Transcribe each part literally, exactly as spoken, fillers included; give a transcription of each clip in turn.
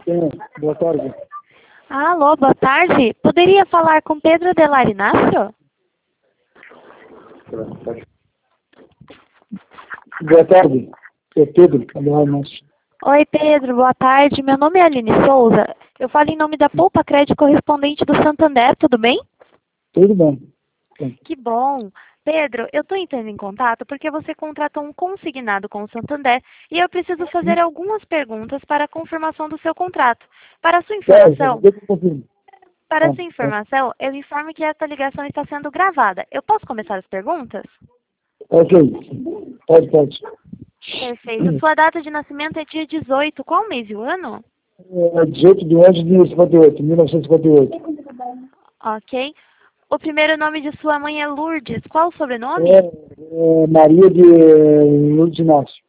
Sim, boa tarde. Alô, boa tarde. Poderia falar com Pedro Adelar Inácio? Boa tarde. É Pedro, Adelar Inácio. Oi, Pedro, boa tarde. Meu nome é Aline Souza. Eu falo em nome da Poupa Crédito correspondente do Santander, tudo bem? Tudo bem. Sim. Que bom. Pedro, eu estou entrando em contato porque você contratou um consignado com o Santander e eu preciso fazer algumas perguntas para a confirmação do seu contrato. Para a sua informação, Deixa eu confirmar. para a Ah, sua tá. informação, eu informo que esta ligação está sendo gravada. Eu posso começar as perguntas? Ok. Pode, pode. Perfeito. Sua data de nascimento é dia dezoito. Qual mês e o ano? É dezoito de onze de cinquenta e oito, mil novecentos e cinquenta e oito. Ok. O primeiro nome de sua mãe é Lourdes. Qual o sobrenome? É, é Maria de Lourdes Inácio.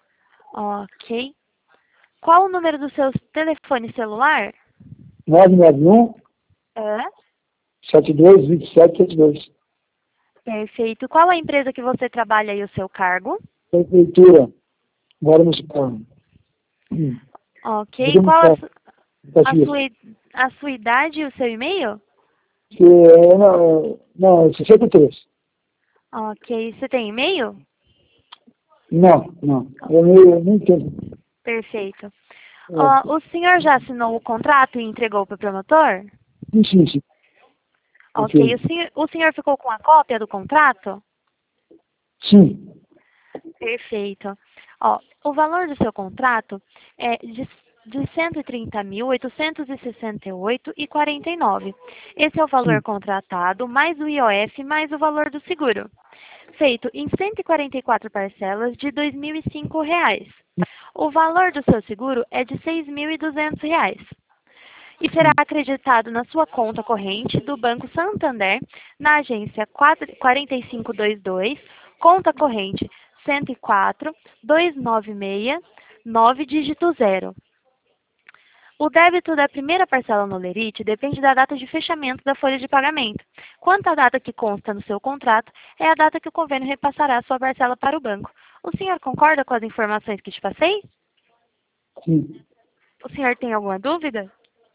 Ok. Qual o número do seu telefone celular? nove nove um, É. sete dois, dois sete sete dois. Perfeito. Qual a empresa que você trabalha e o seu cargo? Prefeitura. Mora no São Hum. Ok. Digamos Qual a, su- que a Caxias. sua, i- a sua idade e o seu e-mail? Que é, não, não, sessenta e três. Ok. Você tem e-mail? Não, não. Eu nem, eu nem entendo. Perfeito. É, Ó, o senhor já assinou o contrato e entregou para o promotor? sim, sim, sim. Ok. O Ok. senhor, o senhor ficou com a cópia do contrato? Sim. Perfeito. Ó, o valor do seu contrato é de, de cento e trinta mil, oitocentos e sessenta e oito e quarenta e nove. Esse é o valor Sim. contratado, mais o I O F, mais o valor do seguro. Feito em cento e quarenta e quatro parcelas de dois mil e cinco reais. O valor do seu seguro é de seis mil e duzentos reais. E será Sim. acreditado na sua conta corrente do Banco Santander, na agência quatro quatro cinco dois dois, conta corrente cento e quatro, duzentos e noventa e seis, nove dígito zero. O débito da primeira parcela no Lerite depende da data de fechamento da folha de pagamento. Quanto à data que consta no seu contrato, é a data que o convênio repassará sua parcela para o banco. O senhor concorda com as informações que te passei? Sim. O senhor tem alguma dúvida?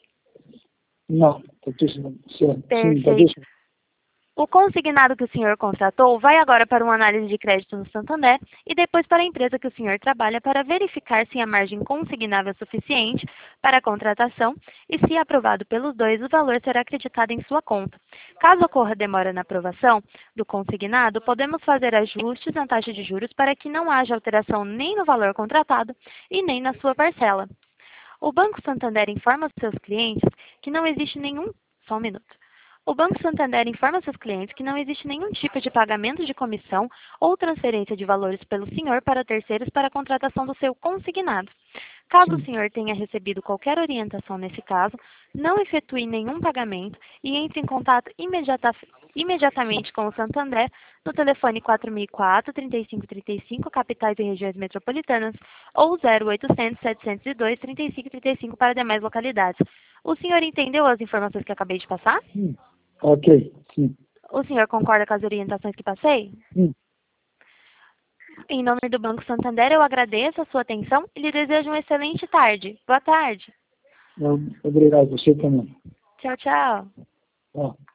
Não. Tá tudo certo. Sim, tá Perfeito. tudo. O consignado que o senhor contratou vai agora para uma análise de crédito no Santander e depois para a empresa que o senhor trabalha para verificar se a margem consignável é suficiente para a contratação e, se aprovado pelos dois, o valor será acreditado em sua conta. Caso ocorra demora na aprovação do consignado, podemos fazer ajustes na taxa de juros para que não haja alteração nem no valor contratado e nem na sua parcela. O Banco Santander informa os seus clientes que não existe nenhum... Só um minuto. O Banco Santander informa seus clientes que não existe nenhum tipo de pagamento de comissão ou transferência de valores pelo senhor para terceiros para a contratação do seu consignado. Caso o Sim. senhor tenha recebido qualquer orientação nesse caso, não efetue nenhum pagamento e entre em contato imediata- imediatamente com o Santander no telefone quatro mil e quatro, trinta e cinco trinta e cinco, capitais e regiões metropolitanas, ou zero oitocentos, setecentos e dois, trinta e cinco trinta e cinco para demais localidades. O senhor entendeu as informações que acabei de passar? Sim. Ok. Sim. O senhor concorda com as orientações que passei? Sim. Em nome do Banco Santander, eu agradeço a sua atenção e lhe desejo uma excelente tarde. Boa tarde. Obrigado. Você também. Tchau, tchau. Ó.